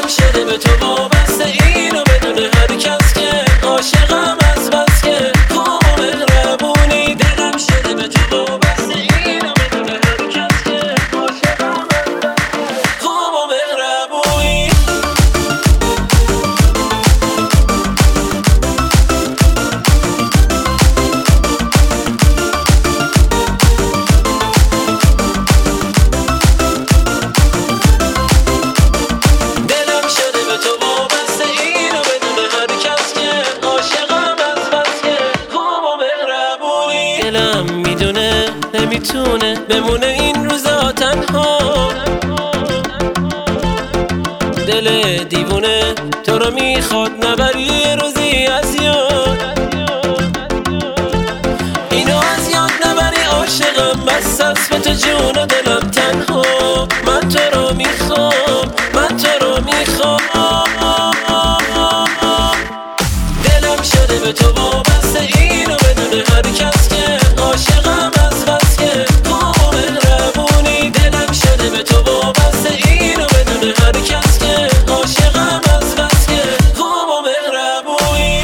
شده به تو وابسته، اینو بدونه هر کس که عاشقم از بس که خوب و مهربونی. دلم شده به تو وابسته، اینو بدونه هر کس که عاشقم از بس که خوب و مهربونی. دلم میدونه نمیتونه بمونه این روزا تنها، دل دیوونه تو رو میخواد نبری یه روزی از یاد، اینو از یاد نبری عاشقم بس است به تو جون و دلم تنها. من تو رو میخوام، من تو رو میخوام. دلم شده به تو وابسته، اینو بدونه هر کس که عاشقم از بس که خوب و مهربونی. دلم شده به تو وابسته، اینو بدونه هر کس که عاشقم از بس که خوب و مهربونی.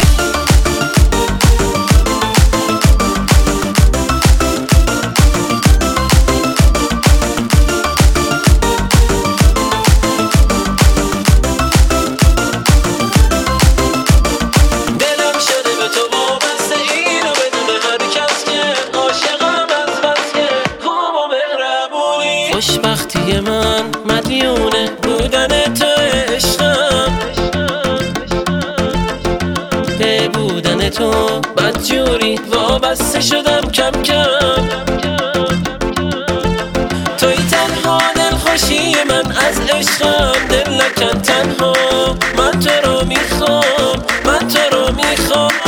دلم شده به تو وابسته، اینو بدونه هر کس که عاشقم از بس که خوب و مهربونی. خوشبختی من مدیونه بودن تو عشقم، به بودن تو بدجوری وابسته شدم کم کم. توی تنها دلخوشی من از عشقم، دل نکن تنها. من تو رو میخوام، من تو رو میخوام.